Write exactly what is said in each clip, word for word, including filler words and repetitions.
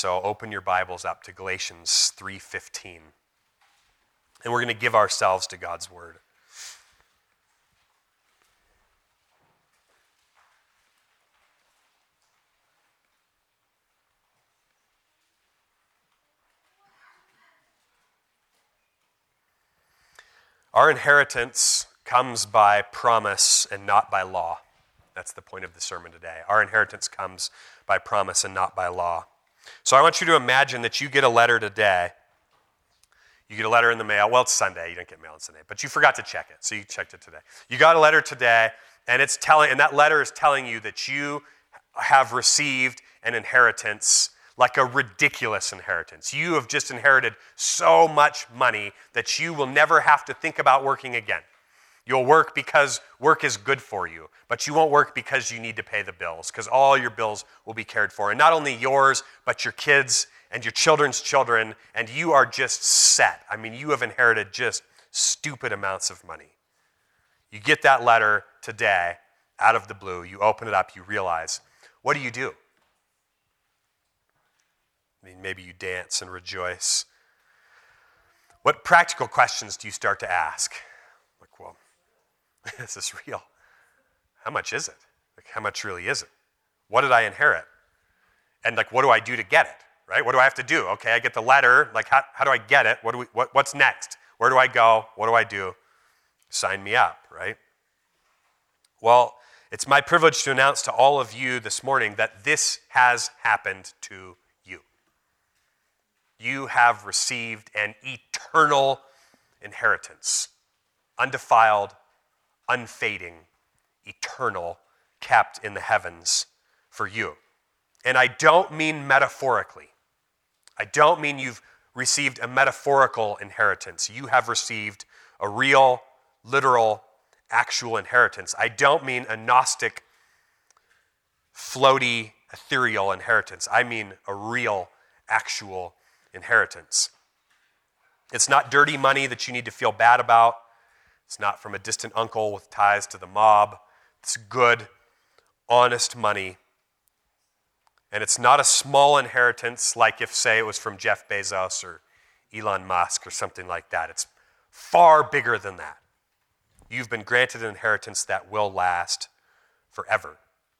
So open your Bibles up to Galatians three fifteen. And we're going to give ourselves to God's word. Our inheritance comes by promise and not by law. That's the point of the sermon today. Our inheritance comes by promise and not by law. So I want you to imagine that you get a letter today. You get a letter in the mail. Well, it's Sunday. You didn't get mail on Sunday, but you forgot to check it, so you checked it today. You got a letter today, and it's telling, and that letter is telling you that you have received an inheritance, like a ridiculous inheritance. You have just inherited so much money that you will never have to think about working again. You'll work because work is good for you, but you won't work because you need to pay the bills, because all your bills will be cared for. And not only yours, but your kids and your children's children, and you are just set. I mean, you have inherited just stupid amounts of money. You get that letter today out of the blue. You open it up, you realize, what do you do? I mean, maybe you dance and rejoice. What practical questions do you start to ask? Like, well, is this real? How much is it? Like, how much really is it? What did I inherit? And like, what do I do to get it? Right? What do I have to do? Okay, I get the letter. Like, how, how do I get it? What do we? What, what's next? Where do I go? What do I do? Sign me up, right? Well, it's my privilege to announce to all of you this morning that this has happened to you. You have received an eternal inheritance, undefiled, unfading, eternal, kept in the heavens for you. And I don't mean metaphorically. I don't mean you've received a metaphorical inheritance. You have received a real, literal, actual inheritance. I don't mean a Gnostic, floaty, ethereal inheritance. I mean a real, actual inheritance. It's not dirty money that you need to feel bad about. It's not from a distant uncle with ties to the mob. It's good, honest money. And it's not a small inheritance like if, say, it was from Jeff Bezos or Elon Musk or something like that. It's far bigger than that. You've been granted an inheritance that will last forever.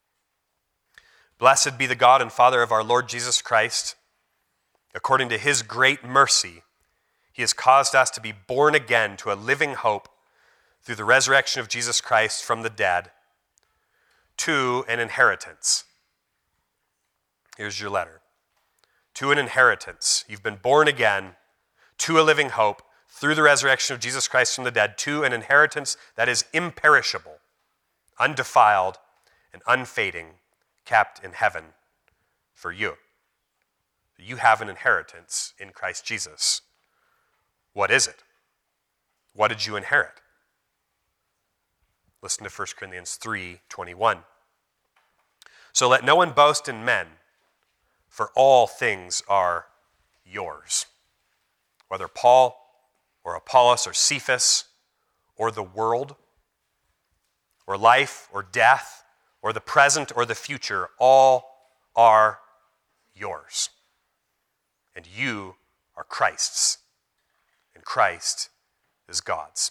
Blessed be the God and Father of our Lord Jesus Christ. According to his great mercy, he has caused us to be born again to a living hope through the resurrection of Jesus Christ from the dead, to an inheritance. Here's your letter. To an inheritance. You've been born again to a living hope through the resurrection of Jesus Christ from the dead, to an inheritance that is imperishable, undefiled, and unfading, kept in heaven for you. You have an inheritance in Christ Jesus. What is it? What did you inherit? Listen to First Corinthians three twenty-one. So let no one boast in men, for all things are yours. Whether Paul or Apollos or Cephas or the world or life or death or the present or the future, all are yours. And you are Christ's, and Christ is God's.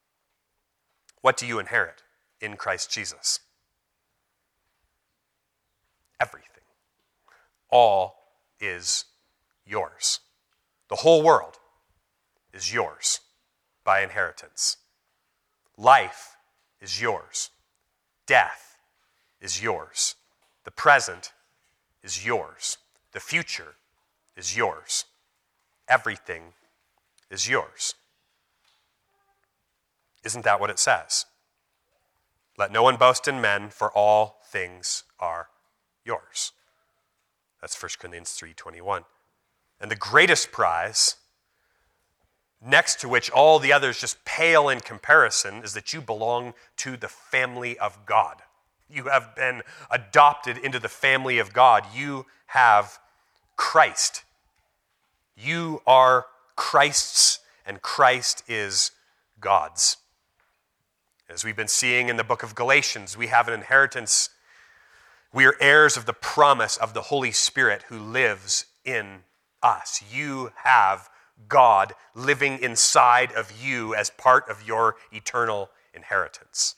What do you inherit in Christ Jesus? Everything. All is yours. The whole world is yours by inheritance. Life is yours. Death is yours. The present is yours. The future is yours. Everything is yours. Isn't that what it says? Let no one boast in men, for all things are yours. That's First Corinthians three twenty-one. And the greatest prize, next to which all the others just pale in comparison, is that you belong to the family of God. You have been adopted into the family of God. You have Christ. You are Christ's, and Christ is God's. As we've been seeing in the book of Galatians, we have an inheritance. We are heirs of the promise of the Holy Spirit who lives in us. You have God living inside of you as part of your eternal inheritance.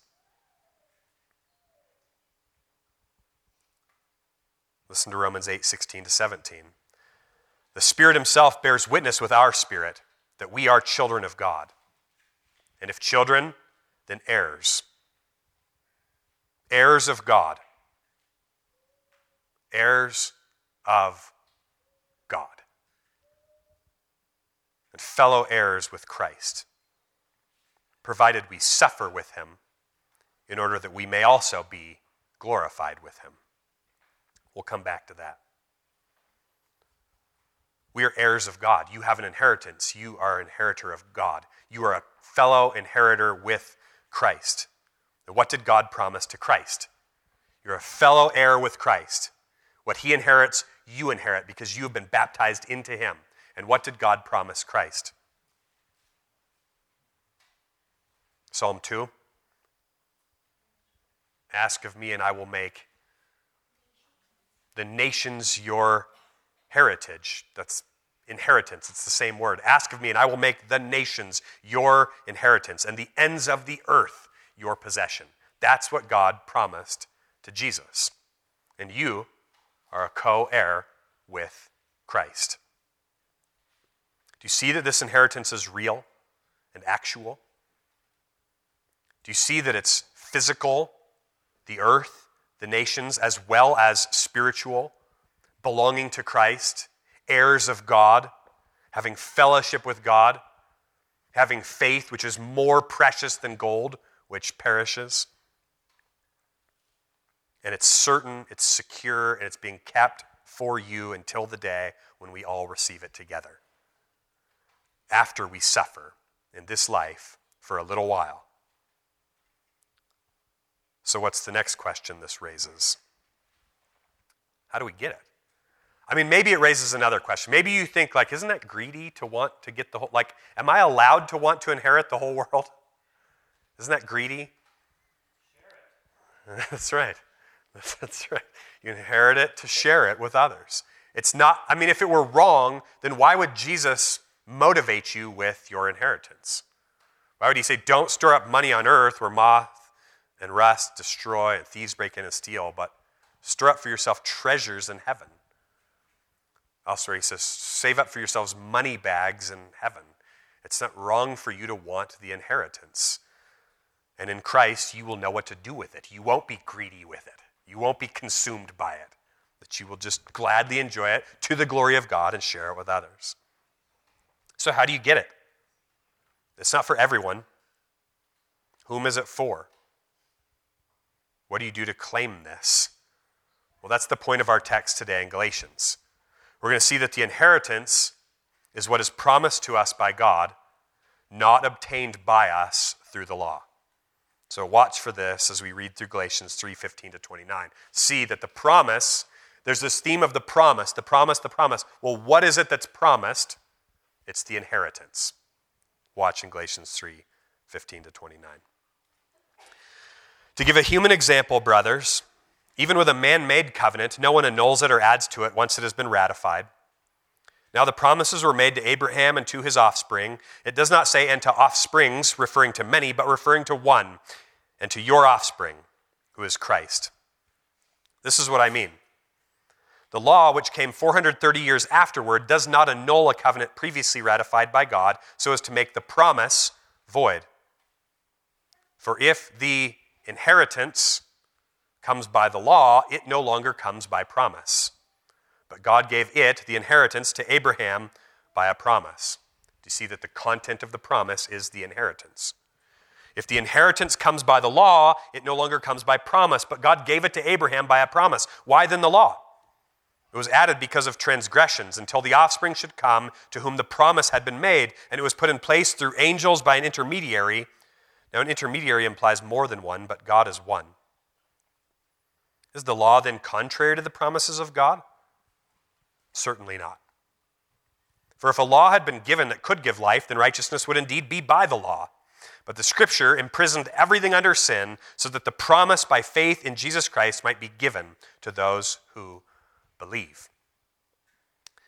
Listen to Romans eight, sixteen to seventeen. The Spirit himself bears witness with our spirit that we are children of God. And if children, then heirs. Heirs of God. Heirs of God. And fellow heirs with Christ, provided we suffer with him in order that we may also be glorified with him. We'll come back to that. We are heirs of God. You have an inheritance. You are an inheritor of God. You are a fellow inheritor with Christ. And what did God promise to Christ? You're a fellow heir with Christ. What he inherits, you inherit because you have been baptized into him. And what did God promise Christ? Psalm two. Ask of me and I will make the nations your heritage. That's inheritance. It's the same word. Ask of me and I will make the nations your inheritance and the ends of the earth your possession. That's what God promised to Jesus. And you are a co-heir with Christ. Do you see that this inheritance is real and actual? Do you see that it's physical, the earth, the nations, as well as spiritual, belonging to Christ, heirs of God, having fellowship with God, having faith which is more precious than gold, which perishes? And it's certain, it's secure, and it's being kept for you until the day when we all receive it together. After we suffer in this life for a little while. So what's the next question this raises? How do we get it? I mean, maybe it raises another question. Maybe you think, like, isn't that greedy to want to get the whole, like, am I allowed to want to inherit the whole world? Isn't that greedy? Share it. That's right. That's right. You inherit it to share it with others. It's not, I mean, if it were wrong, then why would Jesus motivate you with your inheritance? Why would he say, don't store up money on earth where moth and rust destroy and thieves break in and steal, but store up for yourself treasures in heaven? Elsewhere he says, save up for yourselves money bags in heaven. It's not wrong for you to want the inheritance. And in Christ, you will know what to do with it. You won't be greedy with it. You won't be consumed by it. That you will just gladly enjoy it to the glory of God and share it with others. So how do you get it? It's not for everyone. Whom is it for? What do you do to claim this? Well, that's the point of our text today in Galatians. We're going to see that the inheritance is what is promised to us by God, not obtained by us through the law. So watch for this as we read through Galatians three fifteen to twenty-nine. See that the promise, there's this theme of the promise, the promise, the promise. Well, what is it that's promised? It's the inheritance. Watch in Galatians three fifteen to twenty-nine. To give a human example, brothers, even with a man-made covenant, no one annuls it or adds to it once it has been ratified. Now the promises were made to Abraham and to his offspring. It does not say, and to offsprings, referring to many, but referring to one, and to your offspring, who is Christ. This is what I mean. The law, which came four hundred thirty years afterward, does not annul a covenant previously ratified by God, so as to make the promise void. For if the inheritance comes by the law, it no longer comes by promise. But God gave it, the inheritance, to Abraham by a promise. Do you see that the content of the promise is the inheritance? If the inheritance comes by the law, it no longer comes by promise, but God gave it to Abraham by a promise. Why then the law? It was added because of transgressions until the offspring should come to whom the promise had been made, and it was put in place through angels by an intermediary. Now, an intermediary implies more than one, but God is one. Is the law then contrary to the promises of God? Certainly not. For if a law had been given that could give life, then righteousness would indeed be by the law. But the Scripture imprisoned everything under sin so that the promise by faith in Jesus Christ might be given to those who believe.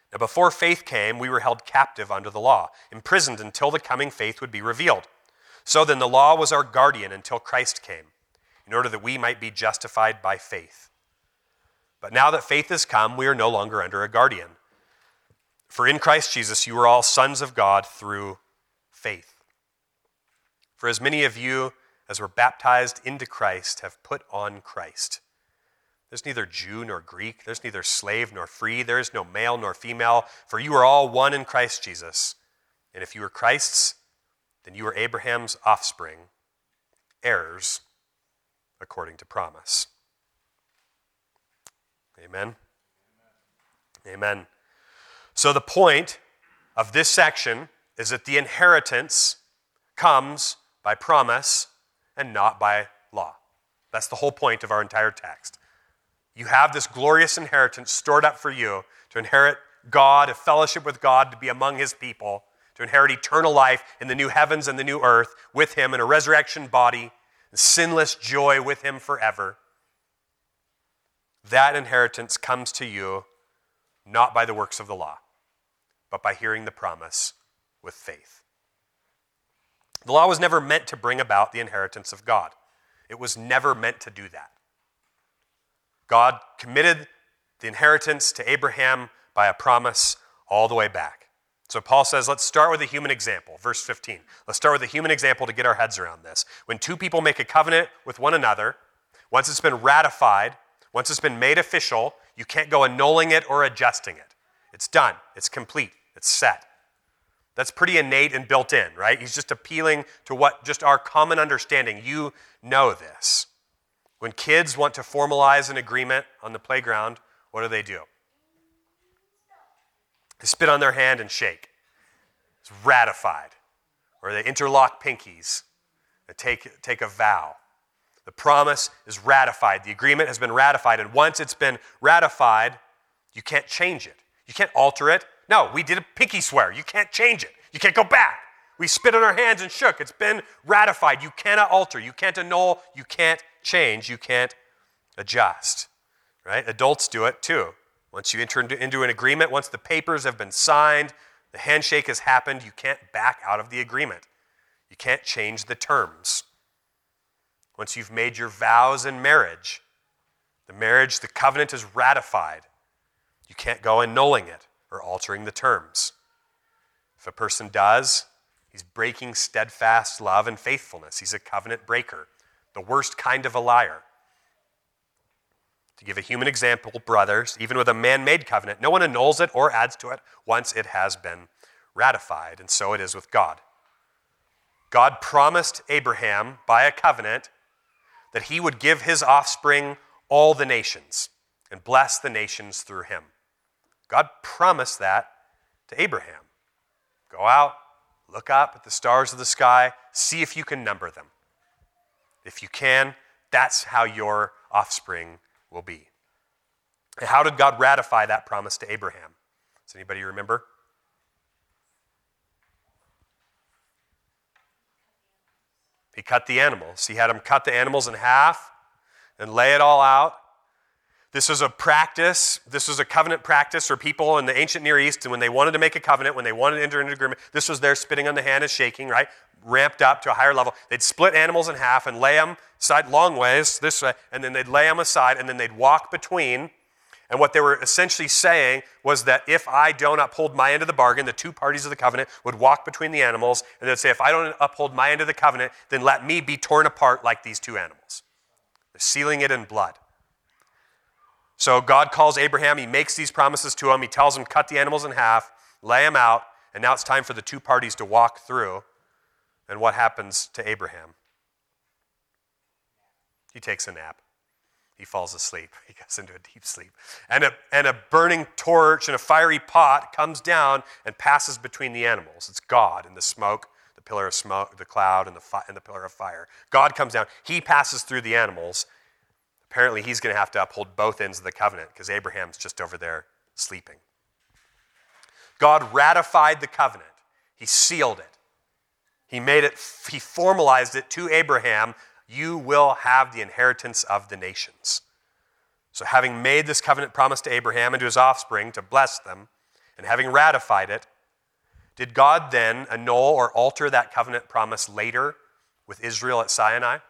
Now, before faith came, we were held captive under the law, imprisoned until the coming faith would be revealed. So then the law was our guardian until Christ came, in order that we might be justified by faith. But now that faith has come, we are no longer under a guardian. For in Christ Jesus you are all sons of God through faith. For as many of you as were baptized into Christ have put on Christ. There's neither Jew nor Greek, there's neither slave nor free, there is no male nor female, for you are all one in Christ Jesus. And if you are Christ's, then you are Abraham's offspring, heirs according to promise. Amen? Amen. So the point of this section is that the inheritance comes by promise and not by law. That's the whole point of our entire text. You have this glorious inheritance stored up for you to inherit God, a fellowship with God, to be among his people, to inherit eternal life in the new heavens and the new earth with him in a resurrection body, and sinless joy with him forever. That inheritance comes to you not by the works of the law, but by hearing the promise with faith. The law was never meant to bring about the inheritance of God. It was never meant to do that. God committed the inheritance to Abraham by a promise all the way back. So Paul says, let's start with a human example. Verse fifteen. Let's start with a human example to get our heads around this. When two people make a covenant with one another, once it's been ratified, once it's been made official, you can't go annulling it or adjusting it. It's done. It's complete. It's set. That's pretty innate and built in, right? He's just appealing to what just our common understanding. You know this. When kids want to formalize an agreement on the playground, what do they do? They spit on their hand and shake. It's ratified. Or they interlock pinkies and take, take a vow. The promise is ratified. The agreement has been ratified. And once it's been ratified, you can't change it. You can't alter it. No, we did a pinky swear. You can't change it. You can't go back. We spit on our hands and shook. It's been ratified. You cannot alter. You can't annul. You can't change. You can't adjust. Right? Adults do it too. Once you enter into an agreement, once the papers have been signed, the handshake has happened, you can't back out of the agreement. You can't change the terms. Once you've made your vows in marriage, the marriage, the covenant is ratified. You can't go annulling it or altering the terms. If a person does, he's breaking steadfast love and faithfulness. He's a covenant breaker, the worst kind of a liar. To give a human example, brothers, even with a man-made covenant, no one annuls it or adds to it once it has been ratified, and so it is with God. God promised Abraham by a covenant that he would give his offspring all the nations and bless the nations through him. God promised that to Abraham. Go out, look up at the stars of the sky, see if you can number them. If you can, that's how your offspring will be. And how did God ratify that promise to Abraham? Does anybody remember? He cut the animals. He had him cut the animals in half and lay it all out. This was a practice. This was a covenant practice for people in the ancient Near East. And when they wanted to make a covenant, when they wanted to enter into an agreement, this was their spitting on the hand and shaking, right? Ramped up to a higher level. They'd split animals in half and lay them side long ways, this way, and then they'd lay them aside, and then they'd walk between. And what they were essentially saying was that if I don't uphold my end of the bargain, the two parties of the covenant would walk between the animals, and they'd say, if I don't uphold my end of the covenant, then let me be torn apart like these two animals. They're sealing it in blood. So God calls Abraham, he makes these promises to him, he tells him, cut the animals in half, lay them out, and now it's time for the two parties to walk through. And what happens to Abraham? He takes a nap. He falls asleep. He goes into a deep sleep. And a, and a burning torch and a fiery pot comes down and passes between the animals. It's God in the smoke, the pillar of smoke, the cloud, and the, fi- and the pillar of fire. God comes down. He passes through the animals. Apparently, he's going to have to uphold both ends of the covenant because Abraham's just over there sleeping. God ratified the covenant. He sealed it. He made it, he formalized it to Abraham. You will have the inheritance of the nations. So having made this covenant promise to Abraham and to his offspring to bless them and having ratified it, did God then annul or alter that covenant promise later with Israel at Sinai?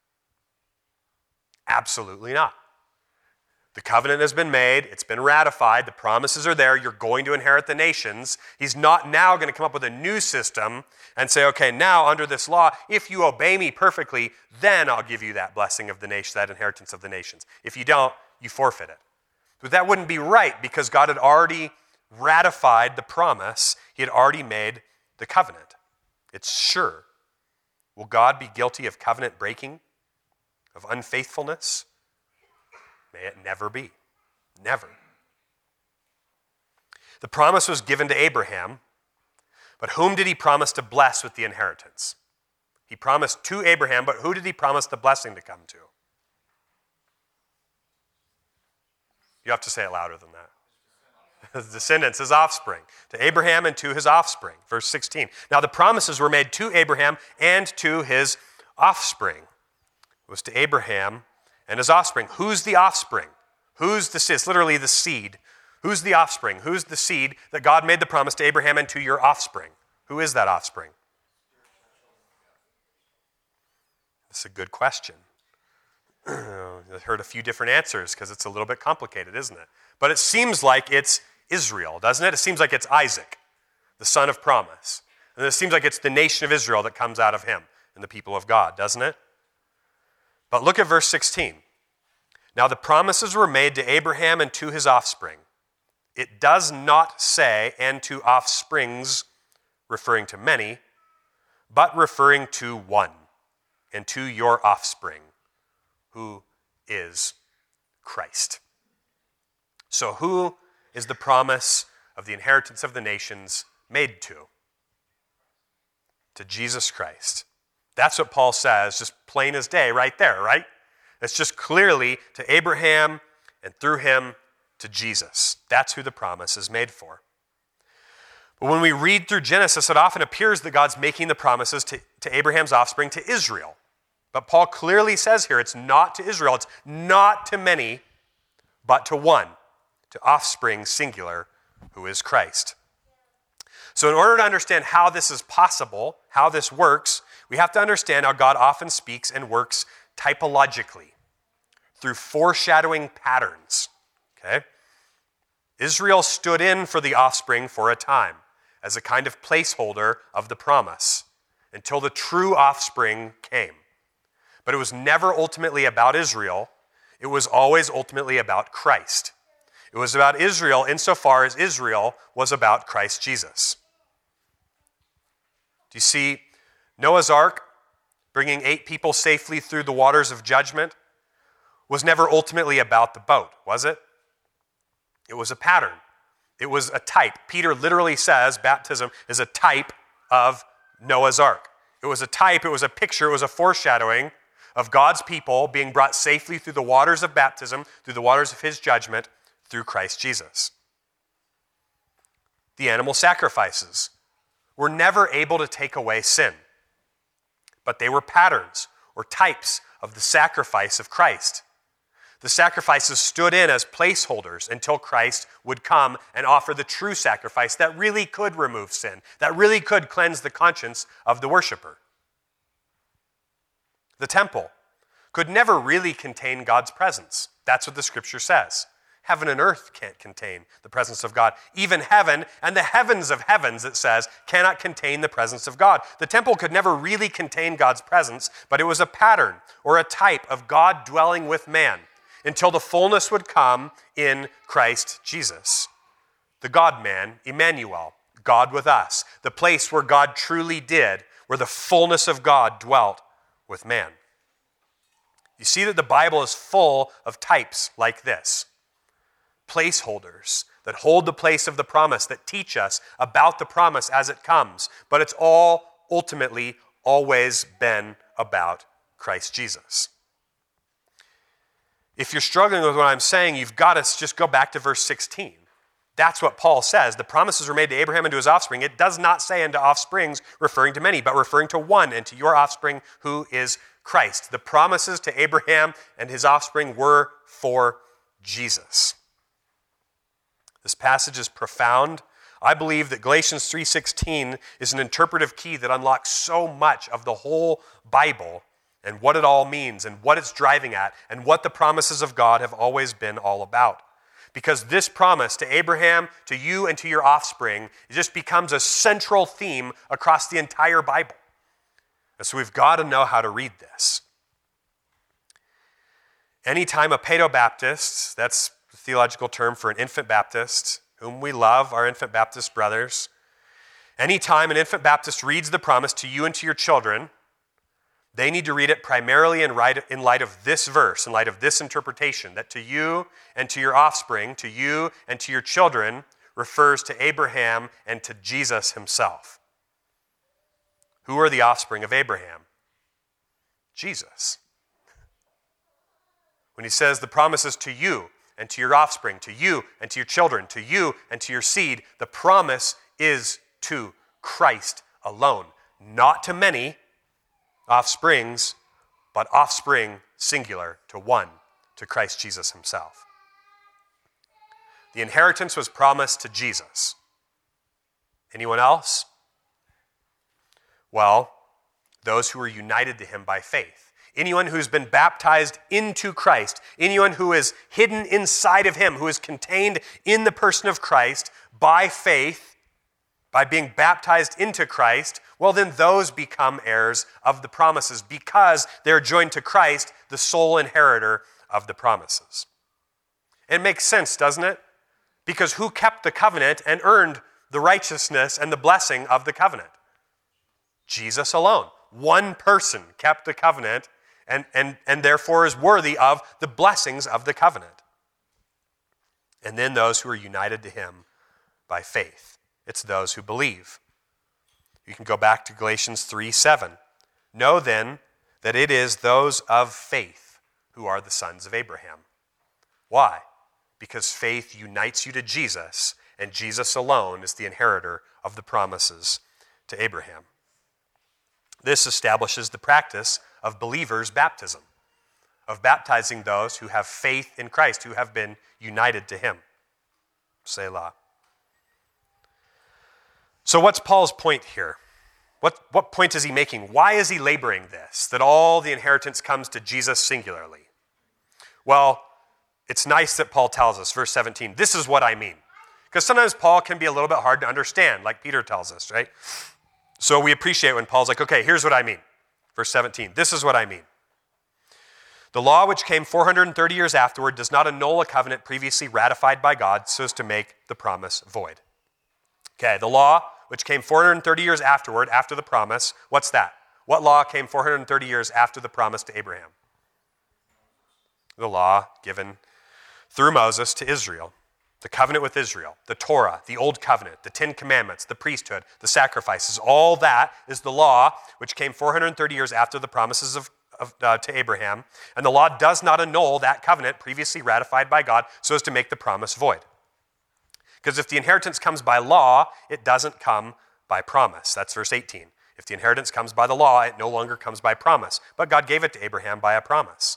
Absolutely not. The covenant has been made, it's been ratified, the promises are there, you're going to inherit the nations. He's not now going to come up with a new system and say, okay, now under this law, if you obey me perfectly, then I'll give you that blessing of the nation, that inheritance of the nations. If you don't, you forfeit it. But that wouldn't be right because God had already ratified the promise. He had already made the covenant. It's sure. Will God be guilty of covenant breaking, of unfaithfulness? May it never be. Never. The promise was given to Abraham, but whom did he promise to bless with the inheritance? He promised to Abraham, but who did he promise the blessing to come to? You have to say it louder than that. His descendants, his offspring, to Abraham and to his offspring. Verse sixteen. Now the promises were made to Abraham and to his offspring. It was to Abraham and his offspring. Who's the offspring? Who's the seed? It's literally the seed. Who's the offspring? Who's the seed that God made the promise to Abraham and to your offspring? Who is that offspring? That's a good question. I've heard a few different answers because it's a little bit complicated, isn't it? But it seems like it's Israel, doesn't it? It seems like it's Isaac, the son of promise. And it seems like it's the nation of Israel that comes out of him and the people of God, doesn't it? But look at verse sixteen. Now the promises were made to Abraham and to his offspring. It does not say, and to offsprings, referring to many, but referring to one, and to your offspring, who is Christ. So who is the promise of the inheritance of the nations made to? To Jesus Christ. That's what Paul says, just plain as day right there, right? It's just clearly to Abraham and through him to Jesus. That's who the promise is made for. But when we read through Genesis, it often appears that God's making the promises to, to Abraham's offspring to Israel. But Paul clearly says here, it's not to Israel, it's not to many, but to one, to offspring singular, who is Christ. So in order to understand how this is possible, how this works, we have to understand how God often speaks and works typologically, through foreshadowing patterns. Okay? Israel stood in for the offspring for a time, as a kind of placeholder of the promise, until the true offspring came. But it was never ultimately about Israel. It was always ultimately about Christ. It was about Israel insofar as Israel was about Christ Jesus. Do you see Noah's Ark, bringing eight people safely through the waters of judgment, was never ultimately about the boat, was it? It was a pattern. It was a type. Peter literally says baptism is a type of Noah's Ark. It was a type, it was a picture, it was a foreshadowing of God's people being brought safely through the waters of baptism, through the waters of his judgment, through Christ Jesus. The animal sacrifices were never able to take away sin, but they were patterns or types of the sacrifice of Christ. The sacrifices stood in as placeholders until Christ would come and offer the true sacrifice that really could remove sin, that really could cleanse the conscience of the worshiper. The temple could never really contain God's presence. That's what the scripture says. Heaven and earth can't contain the presence of God. Even heaven and the heavens of heavens, it says, cannot contain the presence of God. The temple could never really contain God's presence, but it was a pattern or a type of God dwelling with man until the fullness would come in Christ Jesus. The God-man, Emmanuel, God with us, the place where God truly did, where the fullness of God dwelt with man. You see that the Bible is full of types like this. Placeholders that hold the place of the promise, that teach us about the promise as it comes. But it's all ultimately always been about Christ Jesus. If you're struggling with what I'm saying, you've got to just go back to verse sixteen. That's what Paul says. The promises were made to Abraham and to his offspring. It does not say unto offsprings, referring to many, but referring to one, and to your offspring, who is Christ. The promises to Abraham and his offspring were for Jesus. This passage is profound I believe that Galatians three sixteen is an interpretive key that unlocks so much of the whole Bible and what it all means and what it's driving at and what the promises of God have always been all about. Because this promise to Abraham, to you, and to your offspring, it just becomes a central theme across the entire Bible. And so we've got to know how to read this. Anytime a Paedobaptist, that's the theological term for an infant Baptist, whom we love, our infant Baptist brothers, anytime an infant Baptist reads the promise to you and to your children, they need to read it primarily in light of this verse, in light of this interpretation, that to you and to your offspring, to you and to your children, refers to Abraham and to Jesus himself. Who are the offspring of Abraham? Jesus. When he says the promises to you and to your offspring, to you and to your children, to you and to your seed, the promise is to Christ alone, not to many offsprings, but offspring singular to one, to Christ Jesus himself. The inheritance was promised to Jesus. Anyone else? Well, those who are united to him by faith. Anyone who's been baptized into Christ, anyone who is hidden inside of him, who is contained in the person of Christ by faith, by being baptized into Christ, well, then those become heirs of the promises because they're joined to Christ, the sole inheritor of the promises. It makes sense, doesn't it? Because who kept the covenant and earned the righteousness and the blessing of the covenant? Jesus alone. One person kept the covenant and, and, and therefore is worthy of the blessings of the covenant. And then those who are united to him by faith. It's those who believe. You can go back to Galatians three seven. Know then that it is those of faith who are the sons of Abraham. Why? Because faith unites you to Jesus, and Jesus alone is the inheritor of the promises to Abraham. This establishes the practice of believers' baptism, of baptizing those who have faith in Christ, who have been united to him. Selah. So what's Paul's point here? What, what point is he making? Why is he laboring this, that all the inheritance comes to Jesus singularly? Well, it's nice that Paul tells us, verse seventeen, this is what I mean. Because sometimes Paul can be a little bit hard to understand, like Peter tells us, right? So we appreciate when Paul's like, okay, here's what I mean. Verse seventeen, this is what I mean. The law which came four hundred thirty years afterward does not annul a covenant previously ratified by God so as to make the promise void. Okay, the law which came four hundred thirty years afterward, after the promise, what's that? What law came four hundred thirty years after the promise to Abraham? The law given through Moses to Israel. The covenant with Israel, the Torah, the Old Covenant, the Ten Commandments, the priesthood, the sacrifices, all that is the law which came four hundred thirty years after the promises of, of uh, to Abraham. And the law does not annul that covenant previously ratified by God so as to make the promise void. Because if the inheritance comes by law, it doesn't come by promise. That's verse eighteen. If the inheritance comes by the law, it no longer comes by promise. But God gave it to Abraham by a promise.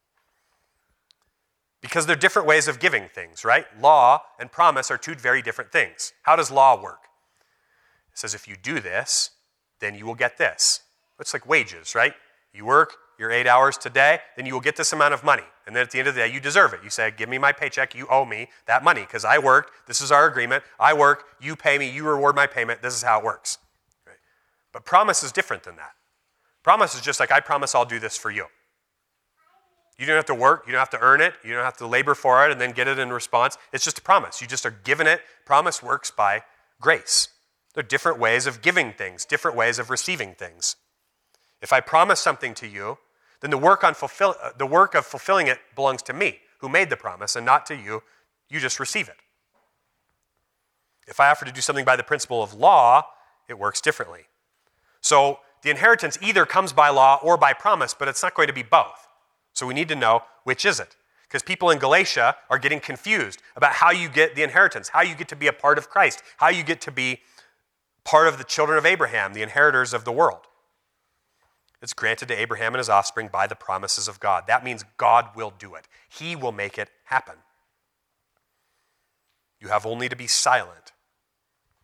Because they're different ways of giving things, right? Law and promise are two very different things. How does law work? It says if you do this, then you will get this. It's like wages, right? You work your eight hours today, then you will get this amount of money. And then at the end of the day, you deserve it. You say, give me my paycheck, you owe me that money because I worked. This is our agreement. I work, you pay me, you reward my payment. This is how it works. Right? But promise is different than that. Promise is just like, I promise I'll do this for you. You don't have to work. You don't have to earn it. You don't have to labor for it and then get it in response. It's just a promise. You just are given it. Promise works by grace. There are different ways of giving things, different ways of receiving things. If I promise something to you, then the work, on fulfill, uh, the work of fulfilling it belongs to me, who made the promise, and not to you. You just receive it. If I offer to do something by the principle of law, it works differently. So the inheritance either comes by law or by promise, but it's not going to be both. So we need to know which is it. Because people in Galatia are getting confused about how you get the inheritance, how you get to be a part of Christ, how you get to be part of the children of Abraham, the inheritors of the world. It's granted to Abraham and his offspring by the promises of God. That means God will do it. He will make it happen. You have only to be silent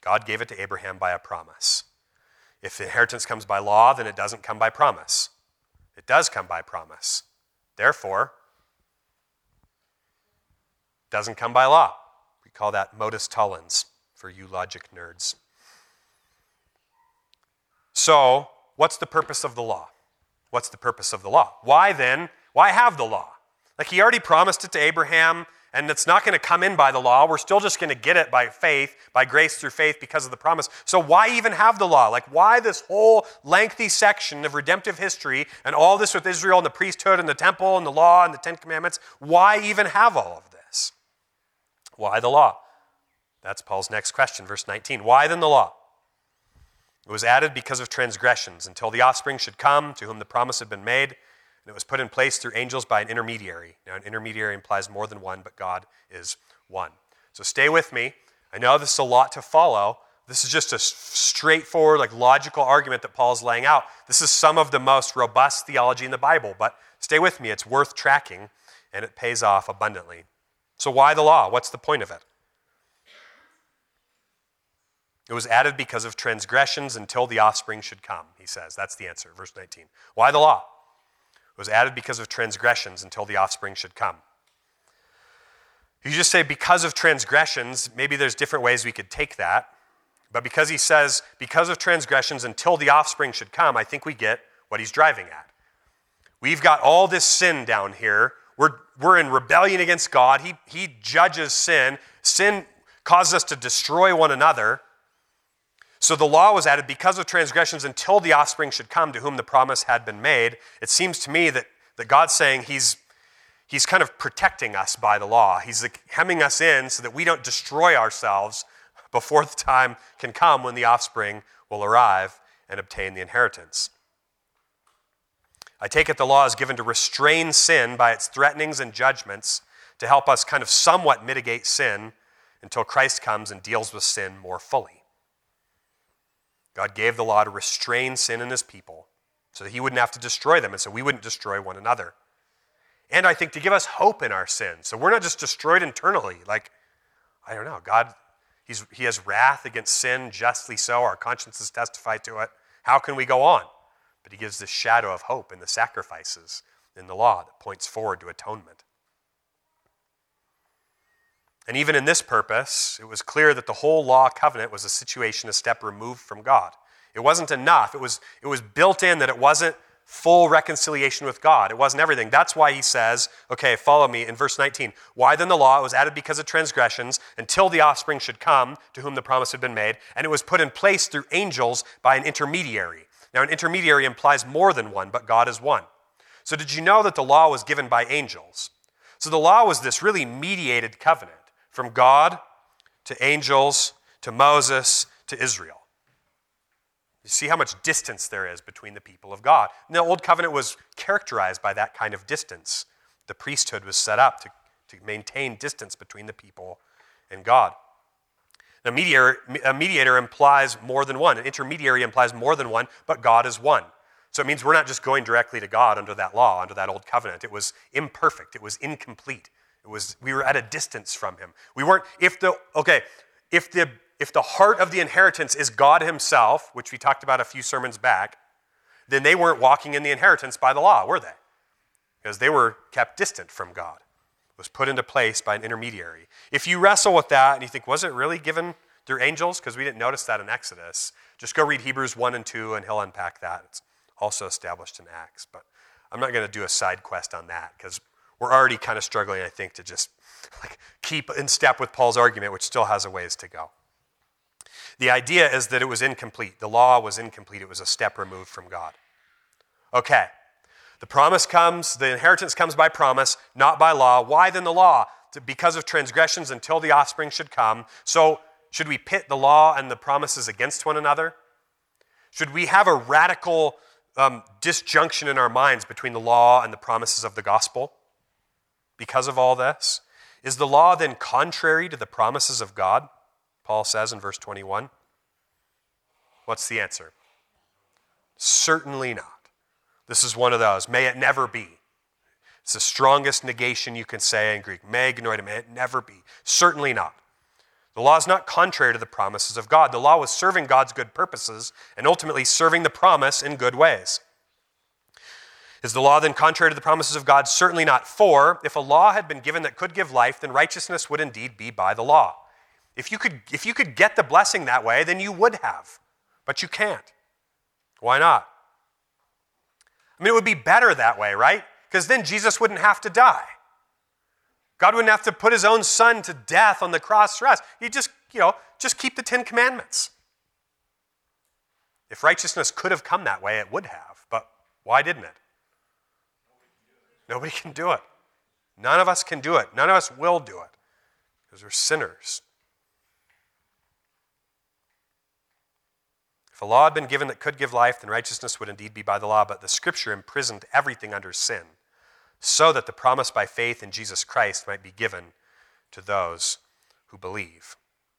God gave it to Abraham by a promise. If the inheritance comes by law, then it doesn't come by promise. It does come by promise. Therefore, it doesn't come by law. We call that modus tollens for you logic nerds. So, what's the purpose of the law? What's the purpose of the law? Why then, why have the law? Like he already promised it to Abraham, and it's not going to come in by the law. We're still just going to get it by faith, by grace through faith because of the promise. So why even have the law? Like why this whole lengthy section of redemptive history and all this with Israel and the priesthood and the temple and the law and the Ten Commandments? Why even have all of this? Why the law? That's Paul's next question, verse nineteen. Why then the law? It was added because of transgressions until the offspring should come to whom the promise had been made. And it was put in place through angels by an intermediary. Now, an intermediary implies more than one, but God is one. So stay with me. I know this is a lot to follow. This is just a straightforward, like logical argument that Paul's laying out. This is some of the most robust theology in the Bible, but stay with me. It's worth tracking, and it pays off abundantly. So why the law? What's the point of it? It was added because of transgressions until the offspring should come, he says. That's the answer, verse nineteen. Why the law? It was added because of transgressions until the offspring should come. If you just say because of transgressions, maybe there's different ways we could take that. But because he says because of transgressions until the offspring should come, I think we get what he's driving at. We've got all this sin down here. We're, we're in rebellion against God. He, he judges sin. Sin causes us to destroy one another. So the law was added because of transgressions until the offspring should come to whom the promise had been made. It seems to me that, that God's saying he's, he's kind of protecting us by the law. He's like hemming us in so that we don't destroy ourselves before the time can come when the offspring will arrive and obtain the inheritance. I take it the law is given to restrain sin by its threatenings and judgments to help us kind of somewhat mitigate sin until Christ comes and deals with sin more fully. God gave the law to restrain sin in his people so that he wouldn't have to destroy them and so we wouldn't destroy one another. And I think to give us hope in our sin. So we're not just destroyed internally. Like, I don't know, God, he's, he has wrath against sin, justly so. Our consciences testify to it. How can we go on? But he gives this shadow of hope in the sacrifices in the law that points forward to atonement. And even in this purpose, it was clear that the whole law covenant was a situation a step removed from God. It wasn't enough. It was, it was built in that it wasn't full reconciliation with God. It wasn't everything. That's why he says, okay, follow me in verse nineteen. Why then the law? It was added because of transgressions until the offspring should come to whom the promise had been made. And it was put in place through angels by an intermediary. Now, an intermediary implies more than one, but God is one. So did you know that the law was given by angels? So the law was this really mediated covenant from God to angels to Moses to Israel. You see how much distance there is between the people of God. And the Old Covenant was characterized by that kind of distance. The priesthood was set up to, to maintain distance between the people and God. A mediator, a mediator implies more than one. An intermediary implies more than one, but God is one. So it means we're not just going directly to God under that law, under that Old Covenant. It was imperfect. It was incomplete. It was, we were at a distance from him. We weren't, if the, okay, if the, if the heart of the inheritance is God himself, which we talked about a few sermons back, then they weren't walking in the inheritance by the law, were they? Because they were kept distant from God. It was put into place by an intermediary. If you wrestle with that and you think, was it really given through angels? Because we didn't notice that in Exodus. Just go read Hebrews one and two and he'll unpack that. It's also established in Acts. But I'm not going to do a side quest on that because we're already kind of struggling, I think, to just like keep in step with Paul's argument, which still has a ways to go. The idea is that it was incomplete. The law was incomplete. It was a step removed from God. Okay, the promise comes, the inheritance comes by promise, not by law. Why then the law? Because of transgressions until the offspring should come. So should we pit the law and the promises against one another? Should we have a radical um, disjunction in our minds between the law and the promises of the gospel? Because of all this? Is the law then contrary to the promises of God? Paul says in verse twenty-one. What's the answer? Certainly not. This is one of those. May it never be. It's the strongest negation you can say in Greek. Me genoito, may it never be. Certainly not. The law is not contrary to the promises of God. The law was serving God's good purposes and ultimately serving the promise in good ways. Is the law then contrary to the promises of God? Certainly not. For if a law had been given that could give life, then righteousness would indeed be by the law. If you could, if you could get the blessing that way, then you would have. But you can't. Why not? I mean, it would be better that way, right? Because then Jesus wouldn't have to die. God wouldn't have to put his own son to death on the cross for us. He'd just, you know, just keep the Ten Commandments. If righteousness could have come that way, it would have. But why didn't it? Nobody can do it. None of us can do it. None of us will do it because we're sinners. If a law had been given that could give life, then righteousness would indeed be by the law. But the Scripture imprisoned everything under sin, so that the promise by faith in Jesus Christ might be given to those who believe.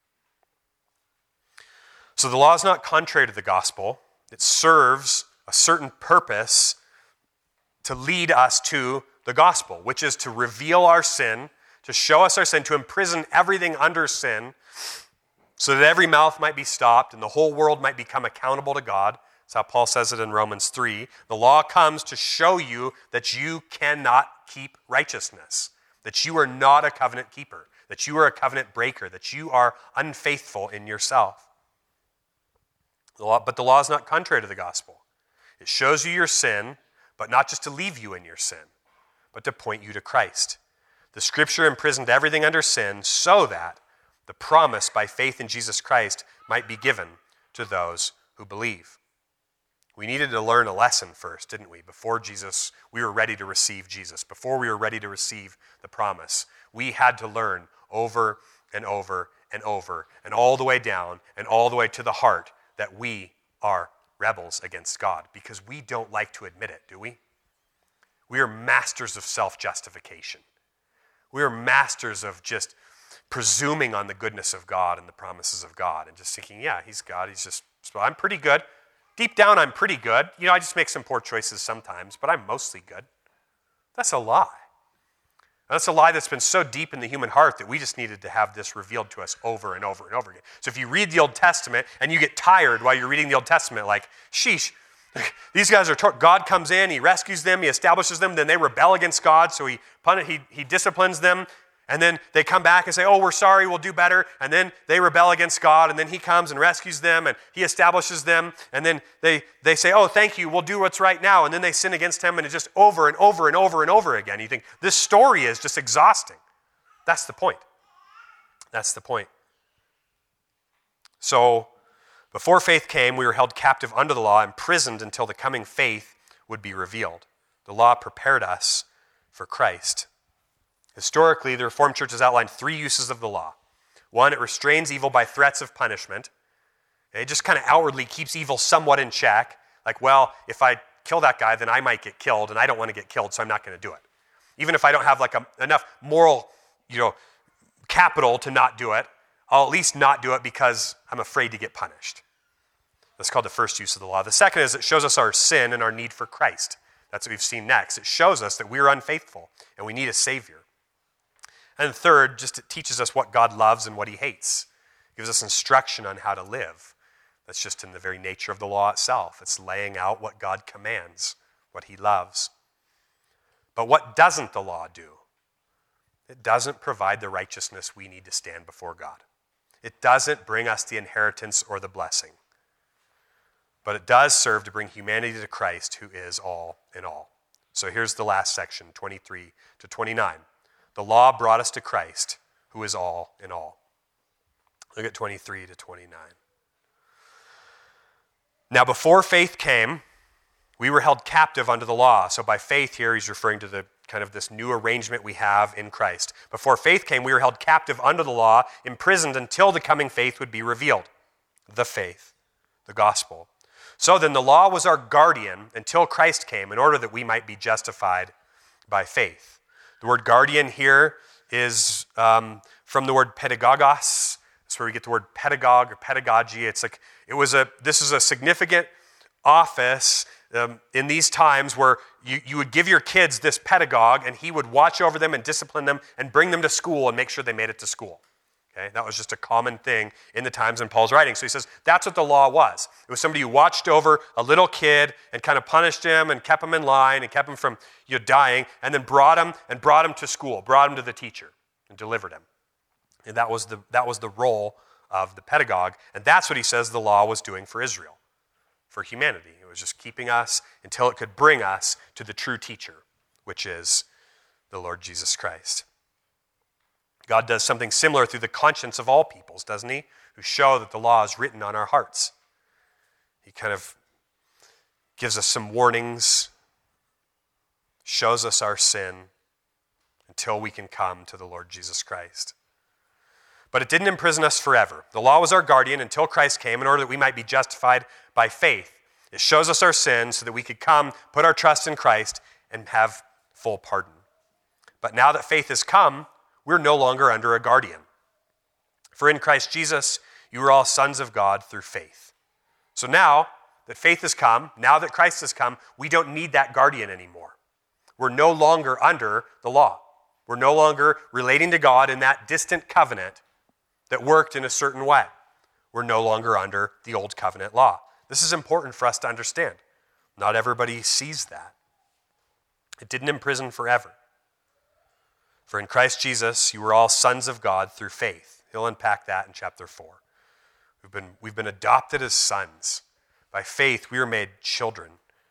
So the law is not contrary to the gospel. It serves a certain purpose to lead us to the gospel, which is to reveal our sin, to show us our sin, to imprison everything under sin, so that every mouth might be stopped and the whole world might become accountable to God. That's how Paul says it in Romans three. The law comes to show you that you cannot keep righteousness, that you are not a covenant keeper, that you are a covenant breaker, that you are unfaithful in yourself. The law, but the law is not contrary to the gospel. It shows you your sin, but not just to leave you in your sin, but to point you to Christ. The Scripture imprisoned everything under sin so that the promise by faith in Jesus Christ might be given to those who believe. We needed to learn a lesson first, didn't we? Before Jesus, we were ready to receive Jesus. Before we were ready to receive the promise, we had to learn over and over and over and all the way down and all the way to the heart that we are rebels against God, because we don't like to admit it, do we? We are masters of self-justification. We are masters of just presuming on the goodness of God and the promises of God and just thinking, yeah, he's God, he's just, well, I'm pretty good. Deep down, I'm pretty good. You know, I just make some poor choices sometimes, but I'm mostly good. That's a lie. That's a lie that's been so deep in the human heart that we just needed to have this revealed to us over and over and over again. So if you read the Old Testament and you get tired while you're reading the Old Testament, like, sheesh, these guys are, tor- God comes in, he rescues them, he establishes them, then they rebel against God, so he, he, he disciplines them, and then they come back and say, oh, we're sorry, we'll do better, and then they rebel against God, and then he comes and rescues them, and he establishes them, and then they, they say, oh, thank you, we'll do what's right now, and then they sin against him, and it's just over and over and over and over again. You think, this story is just exhausting. That's the point. That's the point. So, before faith came, we were held captive under the law, imprisoned until the coming faith would be revealed. The law prepared us for Christ. Historically, the Reformed Church has outlined three uses of the law. One, it restrains evil by threats of punishment. It just kind of outwardly keeps evil somewhat in check. Like, well, if I kill that guy, then I might get killed, and I don't want to get killed, so I'm not going to do it. Even if I don't have like a, enough moral, you know, capital to not do it, I'll at least not do it because I'm afraid to get punished. That's called the first use of the law. The second is it shows us our sin and our need for Christ. That's what we've seen next. It shows us that we're unfaithful and we need a Savior. And third, just it teaches us what God loves and what he hates. It gives us instruction on how to live. That's just in the very nature of the law itself. It's laying out what God commands, what he loves. But what doesn't the law do? It doesn't provide the righteousness we need to stand before God. It doesn't bring us the inheritance or the blessing. But it does serve to bring humanity to Christ, who is all in all. So here's the last section, twenty-three to twenty-nine. The law brought us to Christ, who is all in all. Look at twenty-three to twenty-nine. Now, before faith came, we were held captive under the law. So by faith here, he's referring to the kind of this new arrangement we have in Christ. Before faith came, we were held captive under the law, imprisoned until the coming faith would be revealed. The faith, the gospel. So then the law was our guardian until Christ came in order that we might be justified by faith. The word guardian here is um, from the word pedagogos. That's where we get the word pedagogue or pedagogy. It's like it was a. This is a significant office um, in these times where you, you would give your kids this pedagogue, and he would watch over them and discipline them and bring them to school and make sure they made it to school. Okay? That was just a common thing in the times in Paul's writing. So he says that's what the law was. It was somebody who watched over a little kid and kind of punished him and kept him in line and kept him from you know, dying, and then brought him and brought him to school, brought him to the teacher and delivered him. And that was the that was the role of the pedagogue. And that's what he says the law was doing for Israel, for humanity. It was just keeping us until it could bring us to the true teacher, which is the Lord Jesus Christ. God does something similar through the conscience of all peoples, doesn't he? Who show that the law is written on our hearts. He kind of gives us some warnings, shows us our sin until we can come to the Lord Jesus Christ. But it didn't imprison us forever. The law was our guardian until Christ came in order that we might be justified by faith. It shows us our sin so that we could come, put our trust in Christ, and have full pardon. But now that faith has come, we're no longer under a guardian. For in Christ Jesus, you are all sons of God through faith. So now that faith has come, now that Christ has come, we don't need that guardian anymore. We're no longer under the law. We're no longer relating to God in that distant covenant that worked in a certain way. We're no longer under the old covenant law. This is important for us to understand. Not everybody sees that. It didn't imprison forever. For in Christ Jesus, you were all sons of God through faith. He'll unpack that in chapter four. We've been, we've been adopted as sons. By faith, we are made children.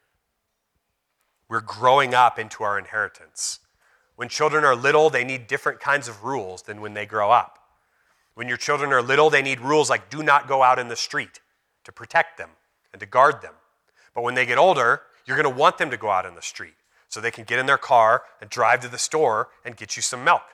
We're growing up into our inheritance. When children are little, they need different kinds of rules than when they grow up. When your children are little, they need rules like do not go out in the street to protect them and to guard them. But when they get older, you're going to want them to go out in the street so they can get in their car and drive to the store and get you some milk.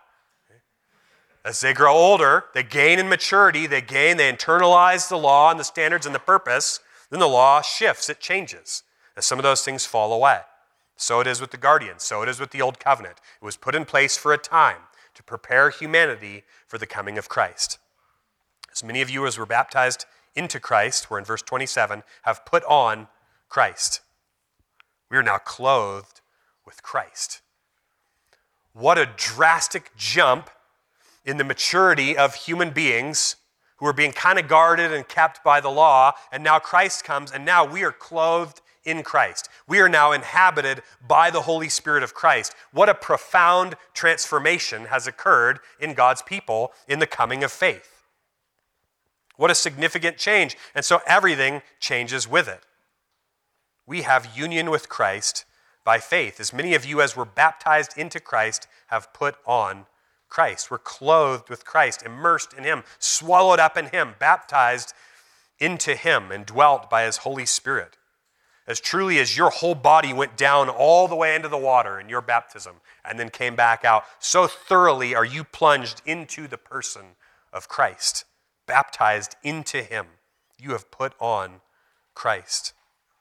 As they grow older, they gain in maturity, they gain, they internalize the law and the standards and the purpose, then the law shifts, it changes. As some of those things fall away. So it is with the guardian, so it is with the old covenant. It was put in place for a time to prepare humanity for the coming of Christ. As many of you as were baptized into Christ, we're in verse twenty-seven, have put on Christ. We are now clothed with Christ. What a drastic jump in the maturity of human beings who are being kind of guarded and kept by the law, and now Christ comes, and now we are clothed in Christ. We are now inhabited by the Holy Spirit of Christ. What a profound transformation has occurred in God's people in the coming of faith. What a significant change. And so everything changes with it. We have union with Christ by faith. As many of you as were baptized into Christ have put on Christ. We're clothed with Christ, immersed in him, swallowed up in him, baptized into him, and dwelt by his Holy Spirit. As truly as your whole body went down all the way into the water in your baptism and then came back out, so thoroughly are you plunged into the person of Christ, baptized into him. You have put on Christ.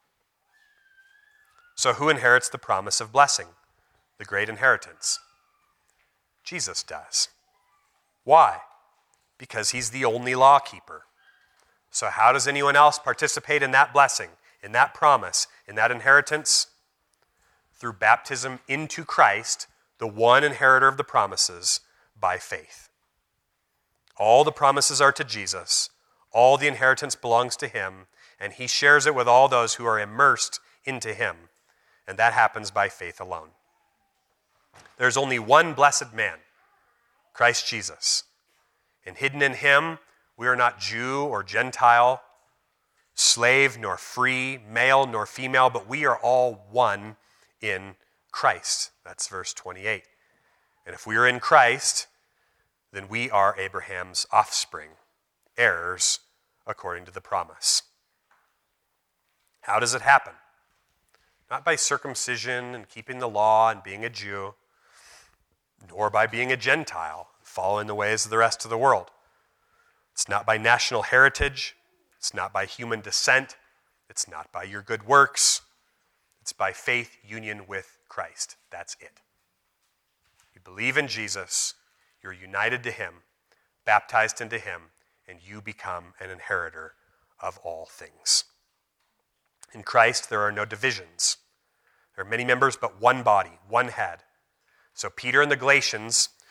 So who inherits the promise of blessing, the great inheritance? Jesus does. Why? Because he's the only law keeper. So how does anyone else participate in that blessing, in that promise, in that inheritance? Through baptism into Christ, the one inheritor of the promises, by faith. All the promises are to Jesus. All the inheritance belongs to him, and he shares it with all those who are immersed into him. And that happens by faith alone. There's only one blessed man, Christ Jesus. And hidden in him, we are not Jew or Gentile, slave nor free, male nor female, but we are all one in Christ. That's verse twenty-eight. And if we are in Christ, then we are Abraham's offspring, heirs according to the promise. How does it happen? Not by circumcision and keeping the law and being a Jew, nor by being a Gentile, following the ways of the rest of the world. It's not by national heritage. It's not by human descent. It's not by your good works. It's by faith union with Christ. That's it. You believe in Jesus, you're united to him, baptized into him, and you become an inheritor of all things. In Christ, there are no divisions. There are many members, but one body, one head. So Peter and the Galatians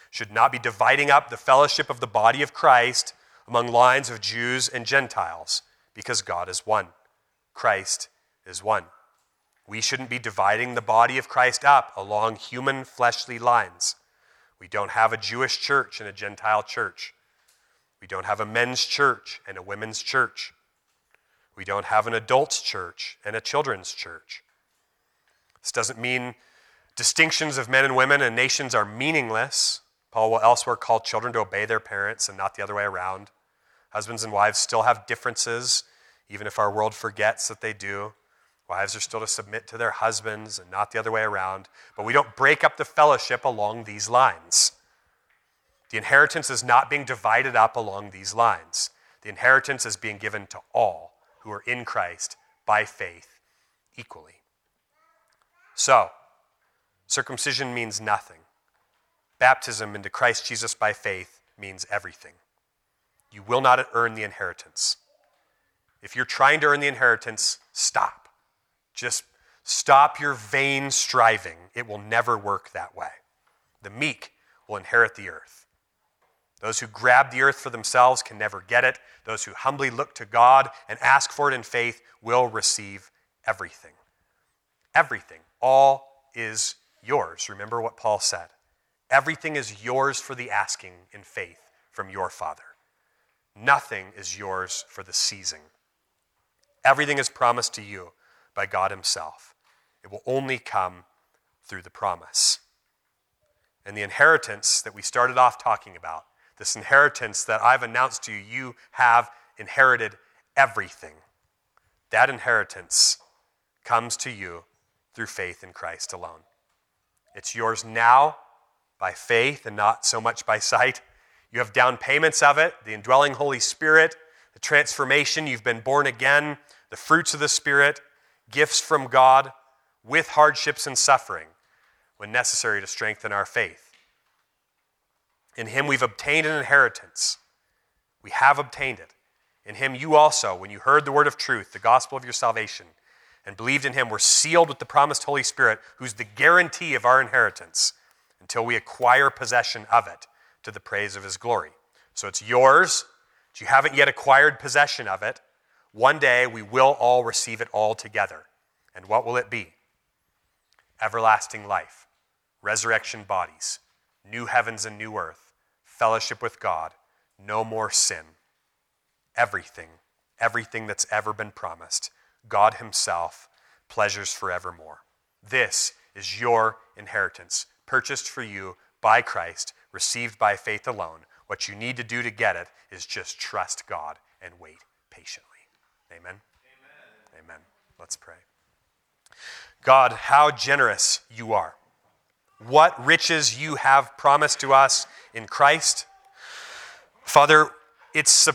should not be dividing up the fellowship of the body of Christ among lines of Jews and Gentiles, because God is one. Christ is one. We shouldn't be dividing the body of Christ up along human fleshly lines. We don't have a Jewish church and a Gentile church. We don't have a men's church and a women's church. We don't have an adults church and a children's church. This doesn't mean distinctions of men and women and nations are meaningless. Paul will elsewhere call children to obey their parents and not the other way around. Husbands and wives still have differences, even if our world forgets that they do. Wives are still to submit to their husbands and not the other way around. But we don't break up the fellowship along these lines. The inheritance is not being divided up along these lines. The inheritance is being given to all who are in Christ by faith equally. So, circumcision means nothing. Baptism into Christ Jesus by faith means everything. You will not earn the inheritance. If you're trying to earn the inheritance, stop. Just stop your vain striving. It will never work that way. The meek will inherit the earth. Those who grab the earth for themselves can never get it. Those who humbly look to God and ask for it in faith will receive everything. Everything. All is yours. Remember what Paul said. Everything is yours for the asking in faith from your Father. Nothing is yours for the seizing. Everything is promised to you by God himself. It will only come through the promise. And the inheritance that we started off talking about, this inheritance that I've announced to you, you have inherited everything. That inheritance comes to you through faith in Christ alone. It's yours now by faith and not so much by sight. You have down payments of it, the indwelling Holy Spirit, the transformation, you've been born again, the fruits of the Spirit, gifts from God with hardships and suffering when necessary to strengthen our faith. In him we've obtained an inheritance. We have obtained it. In him you also, when you heard the word of truth, the gospel of your salvation, and believed in him, were sealed with the promised Holy Spirit, who's the guarantee of our inheritance until we acquire possession of it to the praise of his glory. So it's yours, but you haven't yet acquired possession of it. One day we will all receive it all together. And what will it be? Everlasting life, resurrection bodies, new heavens and new earth, fellowship with God, no more sin. Everything, everything that's ever been promised, God himself, pleasures forevermore. This is your inheritance, purchased for you by Christ, received by faith alone. What you need to do to get it is just trust God and wait patiently. Amen? Amen. Amen. Let's pray. God, how generous you are. What riches you have promised to us in Christ. Father, it's